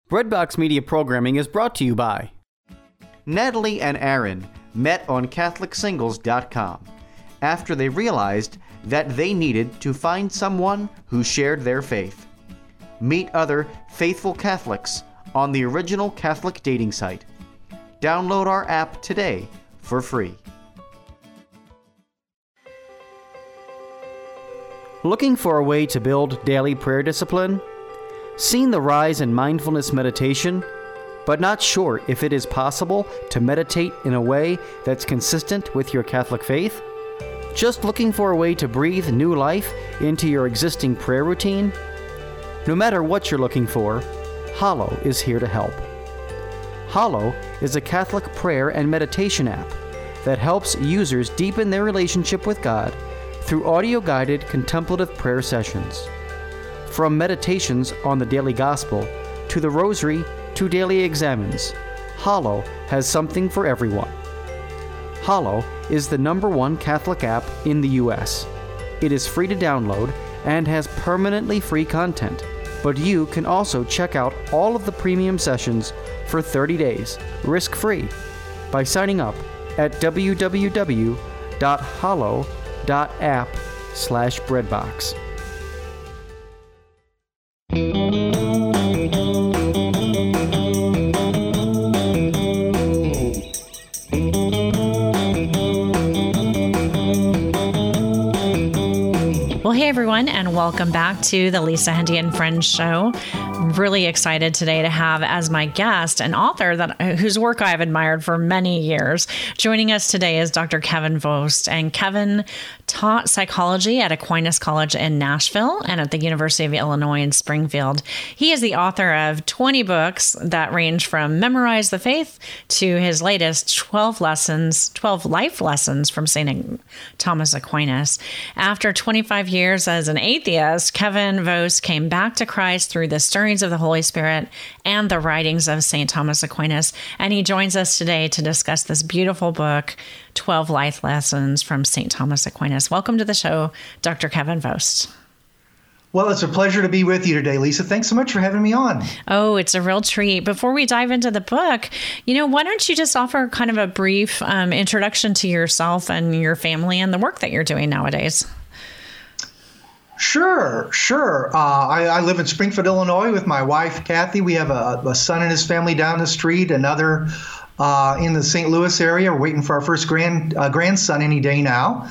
Breadbox Media programming is brought to you by Natalie and Aaron met on CatholicSingles.com after they realized that they needed to find someone who shared their faith. Meet other faithful Catholics on the original Catholic dating site. Download our app today for free. Looking for a way to build daily prayer discipline? Seen the rise in mindfulness meditation, but not sure if it is possible to meditate in a way that's consistent with your Catholic faith? Just looking for a way to breathe new life into your existing prayer routine? No matter what you're looking for, Hallow is here to help. Hallow is a Catholic prayer and meditation app that helps users deepen their relationship with God through audio-guided contemplative prayer sessions. From meditations on the daily gospel, to the rosary, to daily examens, Hallow has something for everyone. Hallow is the #1 Catholic app in the U.S. It is free to download and has permanently free content, but you can also check out all of the premium sessions for 30 days, risk-free, by signing up at www.hallow.app/breadbox. Well, hey everyone, and welcome back to the Lisa Hendy and Friends show. I'm really excited today to have as my guest an author whose work I've admired for many years. Joining us today is Dr. Kevin Vost, and Kevin taught psychology at Aquinas College in Nashville and at the University of Illinois in Springfield. He is the author of 20 books that range from Memorize the Faith to his latest 12 life lessons from St. Thomas Aquinas. After 25 years as an atheist, Kevin Vost came back to Christ through the stirrings of the Holy Spirit and the writings of St. Thomas Aquinas. And he joins us today to discuss this beautiful book, 12 Life Lessons from St. Thomas Aquinas. Welcome to the show, Dr. Kevin Vost. Well, it's a pleasure to be with you today, Lisa. Thanks so much for having me on. Oh, it's a real treat. Before we dive into the book, why don't you just offer kind of a brief introduction to yourself and your family and the work that you're doing nowadays? Sure. I live in Springfield, Illinois with my wife, Kathy. We have a son and his family down the street, another in the St. Louis area. We're waiting for our first grandson any day now.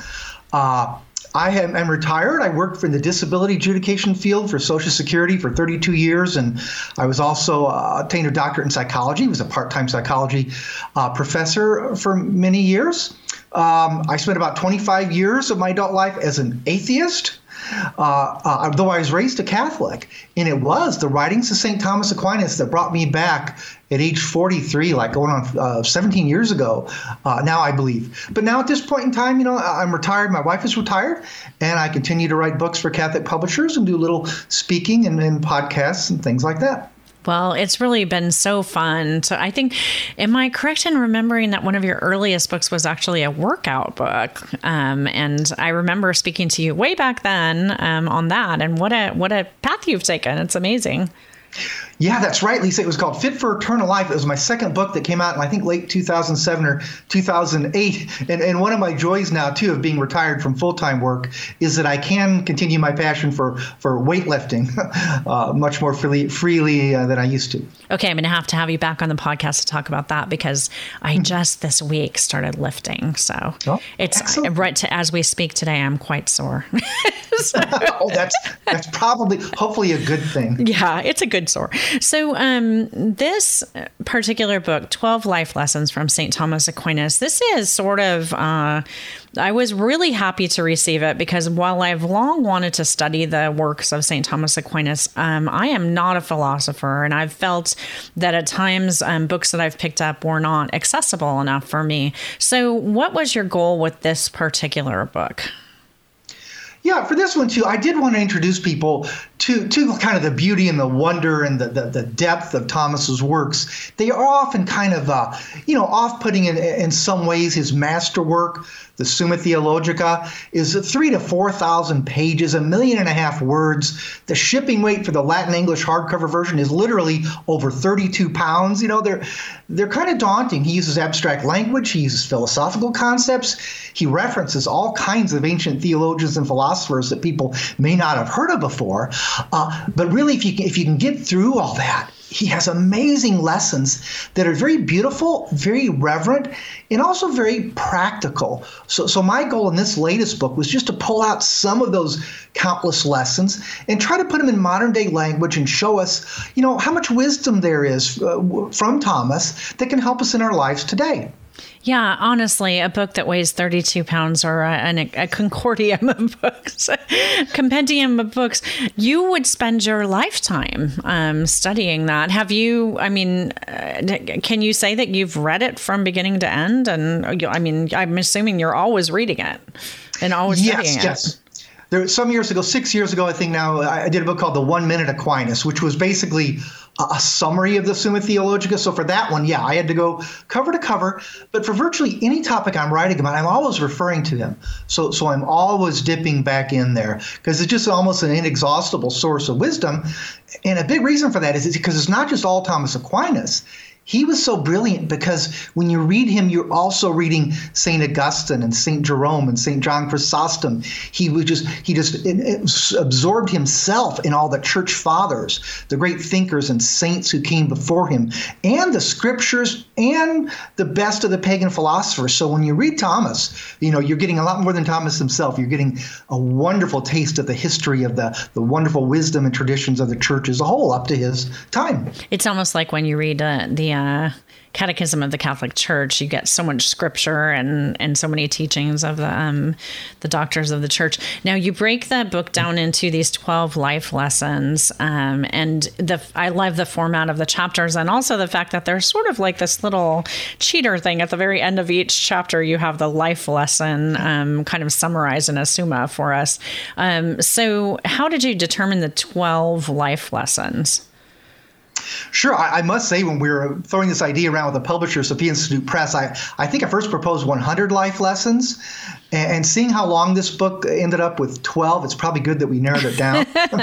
I am retired. I worked in the disability adjudication field for Social Security for 32 years, and I was also obtained a doctorate in psychology. I was a part-time psychology professor for many years. I spent about 25 years of my adult life as an atheist. Though I was raised a Catholic, and it was the writings of St. Thomas Aquinas that brought me back at age 43, like going on 17 years ago now, I believe. But now at this point in time, I'm retired. My wife is retired, and I continue to write books for Catholic publishers and do little speaking and podcasts and things like that. Well, it's really been so fun. So I think, am I correct in remembering that one of your earliest books was actually a workout book? And I remember speaking to you way back then on that. And what a path you've taken. It's amazing. Yeah, that's right, Lisa. It was called Fit for Eternal Life. It was my second book that came out in, I think, late 2007 or 2008. And one of my joys now, too, of being retired from full-time work is that I can continue my passion for weightlifting much more freely than I used to. Okay, I'm going to have you back on the podcast to talk about that, because I just this week started lifting. So it's excellent. Right as we speak today, I'm quite sore. That's probably, hopefully, a good thing. Yeah, it's a good sore. So this particular book, 12 Life Lessons from St. Thomas Aquinas, this is sort of, I was really happy to receive it, because while I've long wanted to study the works of St. Thomas Aquinas, I am not a philosopher, and I've felt that at times books that I've picked up were not accessible enough for me. So what was your goal with this particular book? Yeah, for this one, too, I did want to introduce people to kind of the beauty and the wonder and the depth of Thomas's works, they are often kind of, off-putting in some ways. His masterwork, the Summa Theologica, is 3,000 to 4,000 pages, 1.5 million words. The shipping weight for the Latin English hardcover version is literally over 32 pounds. They're kind of daunting. He uses abstract language. He uses philosophical concepts. He references all kinds of ancient theologians and philosophers that people may not have heard of before. But really, if you can get through all that, he has amazing lessons that are very beautiful, very reverent, and also very practical. So my goal in this latest book was just to pull out some of those countless lessons and try to put them in modern day language and show us, how much wisdom there is from Thomas that can help us in our lives today. Yeah, honestly, a book that weighs 32 pounds or a concordium of books, compendium of books, you would spend your lifetime studying that. Have you, can you say that you've read it from beginning to end? And I'm assuming you're always reading it and always studying it. Yes. There, some years ago, 6 years ago, I think now, I did a book called The 1 Minute Aquinas, which was basically a summary of the Summa Theologica. So for that one, I had to go cover to cover. But for virtually any topic I'm writing about, I'm always referring to him. So I'm always dipping back in there because it's just almost an inexhaustible source of wisdom. And a big reason for that is because it's not just all Thomas Aquinas. He was so brilliant because when you read him, you're also reading St. Augustine and St. Jerome and St. John Chrysostom. He just absorbed himself in all the church fathers, the great thinkers and saints who came before him, and the scriptures and the best of the pagan philosophers. So when you read Thomas, you're getting a lot more than Thomas himself. You're getting a wonderful taste of the history of the wonderful wisdom and traditions of the church as a whole up to his time. It's almost like when you read the Catechism of the Catholic Church, you get so much scripture and so many teachings of the doctors of the church. Now, you break that book down into these 12 life lessons, and I love the format of the chapters, and also the fact that there's sort of like this little cheater thing at the very end of each chapter. You have the life lesson kind of summarized in a summa for us. So how did you determine the 12 life lessons? Sure. I must say, when we were throwing this idea around with the publisher, Sophia Institute Press, I think I first proposed 100 life lessons. And seeing how long this book ended up with 12, it's probably good that we narrowed it down.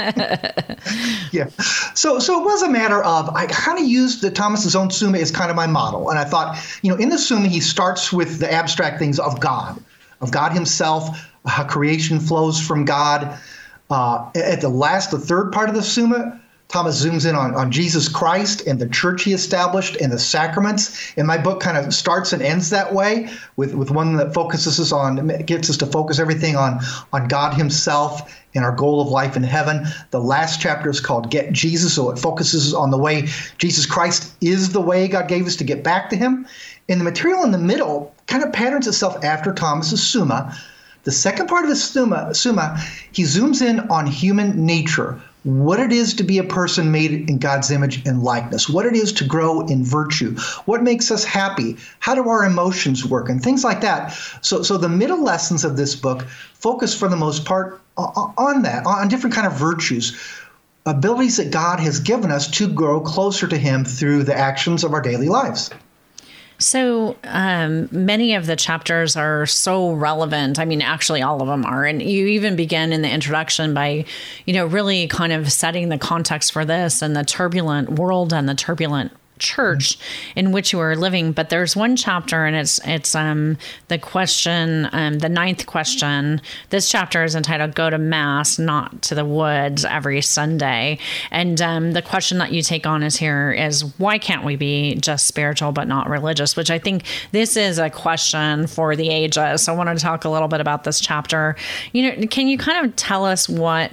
Yeah. So it was a matter of, I kind of used Thomas's own Summa as kind of my model. And I thought, in the Summa, he starts with the abstract things of God himself, how creation flows from God. At the third part of the Summa, Thomas zooms in on Jesus Christ and the church he established and the sacraments. And my book kind of starts and ends that way with one that gets us to focus everything on God himself and our goal of life in heaven. The last chapter is called Get Jesus, so it focuses on the way Jesus Christ is the way God gave us to get back to him. And the material in the middle kind of patterns itself after Thomas's Summa. The second part of the Summa, he zooms in on human nature, what it is to be a person made in God's image and likeness, what it is to grow in virtue, what makes us happy, how do our emotions work, and things like that. So the middle lessons of this book focus for the most part on that, on different kind of virtues, abilities that God has given us to grow closer to him through the actions of our daily lives. So many of the chapters are so relevant. I mean, actually, all of them are. And you even begin in the introduction by, really kind of setting the context for this and the turbulent world and the turbulent church in which you are living. But there's one chapter, and it's the question, the 9th question. This chapter is entitled "Go to Mass, Not to the Woods Every Sunday." And the question that you take on is why can't we be just spiritual but not religious? Which I think this is a question for the ages. So I wanted to talk a little bit about this chapter. Can you kind of tell us what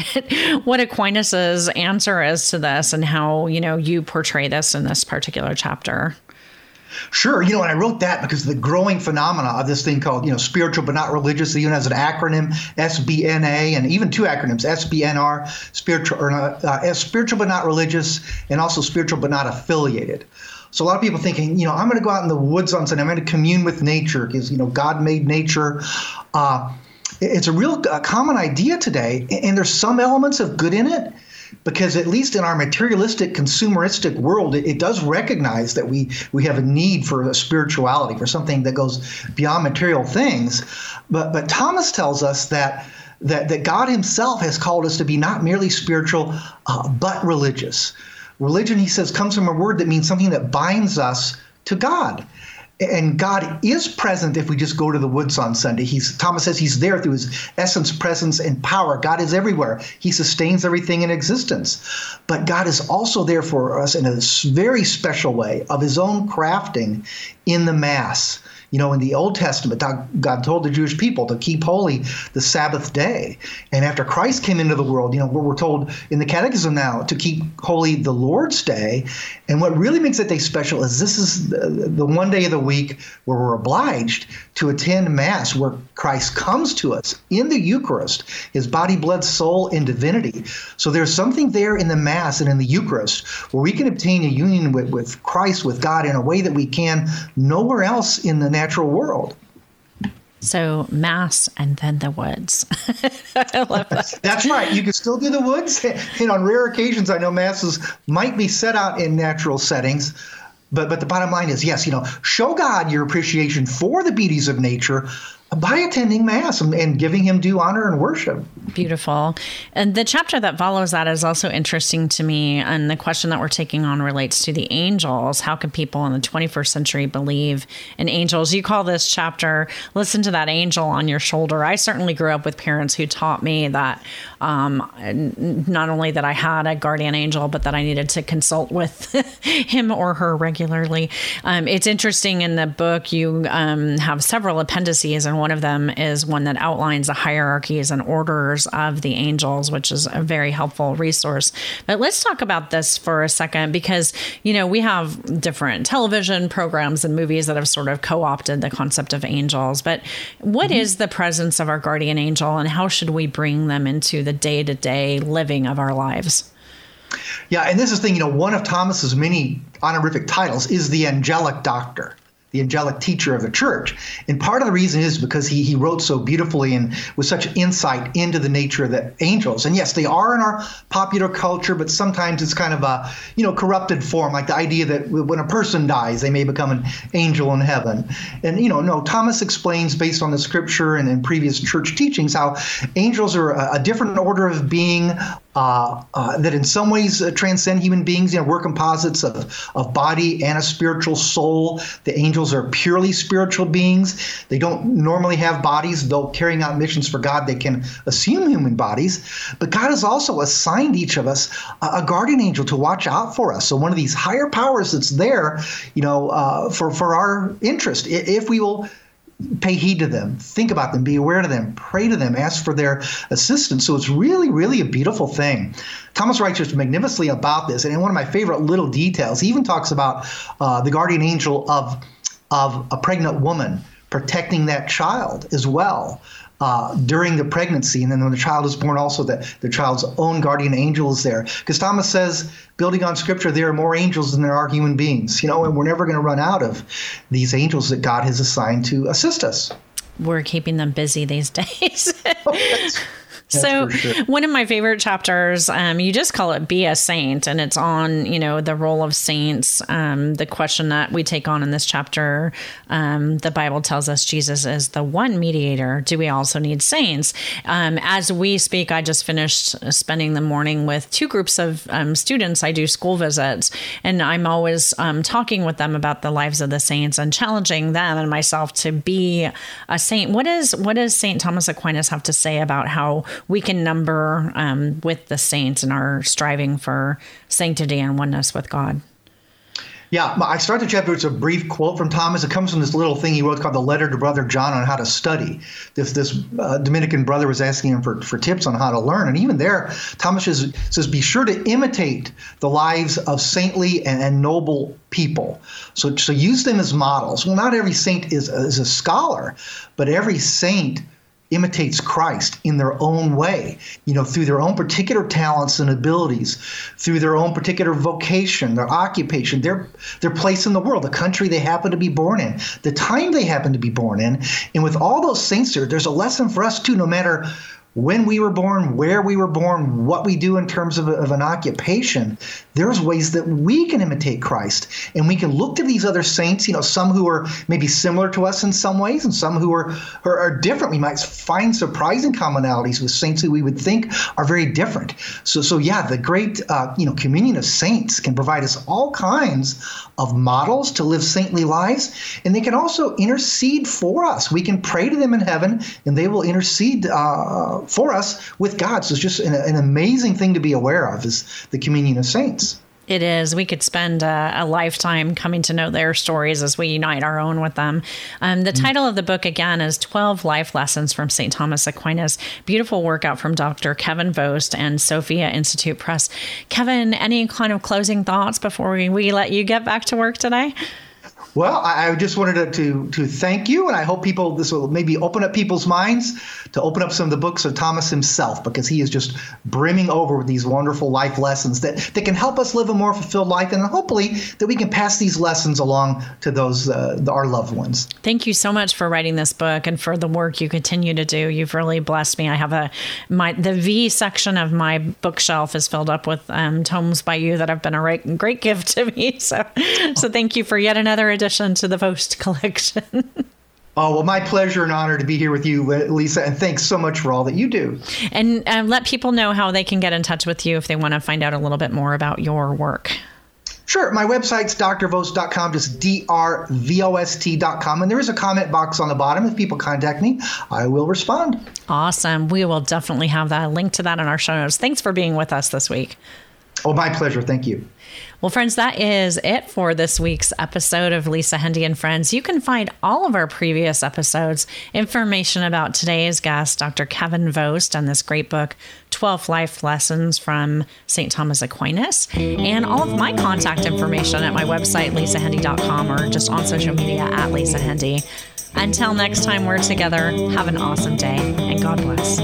Aquinas's answer is to this, and how you portray this in this particular chapter? Sure. And I wrote that because of the growing phenomena of this thing called, spiritual but not religious. It even has an acronym, SBNA, and even 2 acronyms, SBNR, spiritual but not religious, and also spiritual but not affiliated. So a lot of people thinking, I'm going to go out in the woods on Sunday. I'm going to commune with nature because, God made nature. It's a real common idea today, and there's some elements of good in it, because at least in our materialistic, consumeristic world, it does recognize that we have a need for a spirituality, for something that goes beyond material things. But Thomas tells us that God himself has called us to be not merely spiritual, but religious. Religion, he says, comes from a word that means something that binds us to God. And God is present if we just go to the woods on Sunday. Thomas says he's there through his essence, presence, and power. God is everywhere. He sustains everything in existence. But God is also there for us in a very special way of his own crafting in the Mass. You know, in the Old Testament, God told the Jewish people to keep holy the Sabbath day. And after Christ came into the world, you know, we're told in the Catechism now to keep holy the Lord's Day. And what really makes that day special is this is the one day of the week where we're obliged to attend Mass, where Christ comes to us in the Eucharist, his body, blood, soul, and divinity. So there's something there in the Mass and in the Eucharist where we can obtain a union with Christ, with God, in a way that we can nowhere else in the natural world. So Mass and then the woods. I love that. That's right. You can still do the woods. And on rare occasions, I know Masses might be set out in natural settings. But the bottom line is, yes, you know, show God your appreciation for the beauties of nature by attending Mass and giving him due honor and worship. Beautiful. And the chapter that follows that is also interesting to me. And the question that we're taking on relates to the angels. How can people in the 21st century believe in angels? You call this chapter, Listen to That Angel on Your Shoulder. I certainly grew up with parents who taught me that not only that I had a guardian angel, but that I needed to consult with him or her regularly. It's interesting in the book, you have several appendices, and one of them is one that outlines the hierarchies and orders of the angels, which is a very helpful resource. But let's talk about this for a second, because, you know, we have different television programs and movies that have sort of co-opted the concept of angels. But what is the presence of our guardian angel, and how should we bring them into the day-to-day living of our lives? Yeah, and this is the thing, you know, one of Thomas's many honorific titles is the angelic doctor, the angelic teacher of the church. And part of the reason is because he wrote so beautifully and with such insight into the nature of the angels. And yes, they are in our popular culture, but sometimes it's kind of a, you know, corrupted form, like the idea that when a person dies, they may become an angel in heaven. And, you know, no, Thomas explains based on the scripture and previous church teachings how angels are a different order of being, that in some ways transcend human beings. You know, we're composites of body and a spiritual soul. The angels are purely spiritual beings. They don't normally have bodies, though carrying out missions for God, they can assume human bodies. But God has also assigned each of us a guardian angel to watch out for us. So one of these higher powers that's there, you know, for our interest, if we will pay heed to them, think about them, be aware of them, pray to them, ask for their assistance. So it's really, really a beautiful thing. Thomas writes just magnificently about this. And in one of my favorite little details, he even talks about the guardian angel of a pregnant woman protecting that child as well during the pregnancy. And then when the child is born, also that the child's own guardian angel is there. Because Thomas says, building on scripture, there are more angels than there are human beings, you know, and we're never going to run out of these angels that God has assigned to assist us. We're keeping them busy these days. So sure. One of my favorite chapters, you just call it Be a Saint, and it's on, you know, the role of saints. The question that we take on in this chapter, the Bible tells us Jesus is the one mediator. Do we also need saints? As we speak, I just finished spending the morning with two groups of students. I do school visits, and I'm always talking with them about the lives of the saints and challenging them and myself to be a saint. What does St. Thomas Aquinas have to say about how we can number with the saints in our striving for sanctity and oneness with God? Yeah, I start the chapter. It's a brief quote from Thomas. It comes from this little thing he wrote called The Letter to Brother John on How to Study. This Dominican brother was asking him for tips on how to learn. And even there, Thomas says, be sure to imitate the lives of saintly and noble people. So use them as models. Well, not every saint is a scholar, but every saint imitates Christ in their own way, through their own particular talents and abilities, through their own particular vocation, their occupation, their place in the world, the country they happen to be born in, the time they happen to be born in. And with all those saints there's a lesson for us too, no matter when we were born, where we were born, what we do in terms of an occupation. There's ways that we can imitate Christ, and we can look to these other saints, some who are maybe similar to us in some ways and some who are different. We might find surprising commonalities with saints who we would think are very different. So yeah, the great communion of saints can provide us all kinds of models to live saintly lives, and they can also intercede for us. We can pray to them in heaven, and they will intercede for us with God. So it's just an amazing thing to be aware of, is the communion of saints. It is. We could spend a lifetime coming to know their stories as we unite our own with them. The title of the book, again, is 12 Life Lessons from St. Thomas Aquinas. Beautiful work out from Dr. Kevin Vost and Sophia Institute Press. Kevin, any kind of closing thoughts before we let you get back to work today? Well, I just wanted to thank you, and I hope this will maybe open up people's minds to open up some of the books of Thomas himself, because he is just brimming over with these wonderful life lessons that can help us live a more fulfilled life, and hopefully that we can pass these lessons along to those our loved ones. Thank you so much for writing this book and for the work you continue to do. You've really blessed me. I have the V section of my bookshelf is filled up with tomes by you that have been a great gift to me. So thank you for yet another addition to the Vost collection. Oh, well, my pleasure and honor to be here with you, Lisa, and thanks so much for all that you do. And let people know how they can get in touch with you if they want to find out a little bit more about your work. Sure. My website's drvost.com, just drvost.com. And there is a comment box on the bottom. If people contact me, I will respond. Awesome. We will definitely have that link to that in our show notes. Thanks for being with us this week. Oh, my pleasure. Thank you. Well, friends, that is it for this week's episode of Lisa Hendey and Friends. You can find all of our previous episodes, information about today's guest, Dr. Kevin Vost, and this great book, 12 Life Lessons from St. Thomas Aquinas, and all of my contact information at my website, lisahendey.com, or just on social media at Lisa Hendey. Until next time we're together, have an awesome day, and God bless.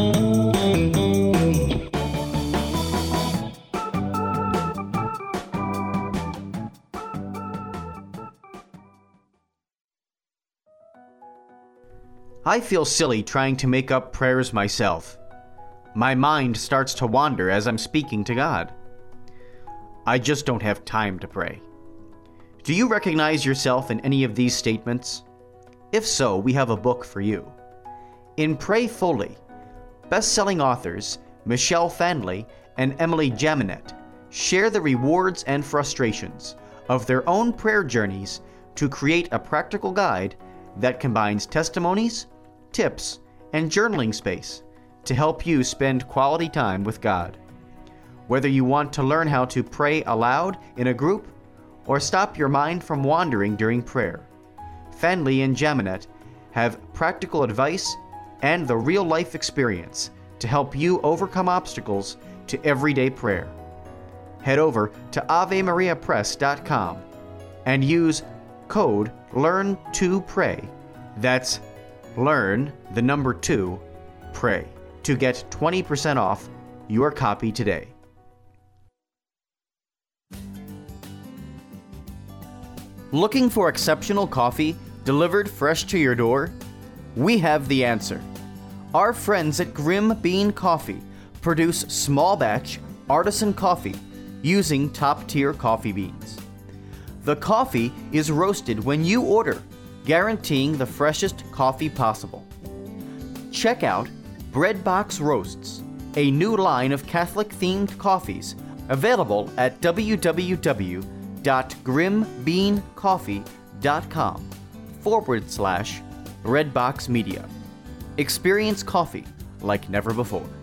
I feel silly trying to make up prayers myself. My mind starts to wander as I'm speaking to God. I just don't have time to pray. Do you recognize yourself in any of these statements? If so, we have a book for you. In Pray Fully, best-selling authors Michelle Fanley and Emily Jaminet share the rewards and frustrations of their own prayer journeys to create a practical guide that combines testimonies, tips, and journaling space to help you spend quality time with God. Whether you want to learn how to pray aloud in a group or stop your mind from wandering during prayer, Fanley and Jaminet have practical advice and the real-life experience to help you overcome obstacles to everyday prayer. Head over to AveMariaPress.com and use code LEARN2PRAY. That's learn, the number 2, pray, to get 20% off your copy today. Looking for exceptional coffee delivered fresh to your door? We have the answer. Our friends at Grim Bean Coffee produce small batch artisan coffee using top-tier coffee beans. The coffee is roasted when you order, guaranteeing the freshest coffee possible. Check out Breadbox Roasts, a new line of Catholic-themed coffees available at www.grimbeancoffee.com/Redbox Media. Experience coffee like never before.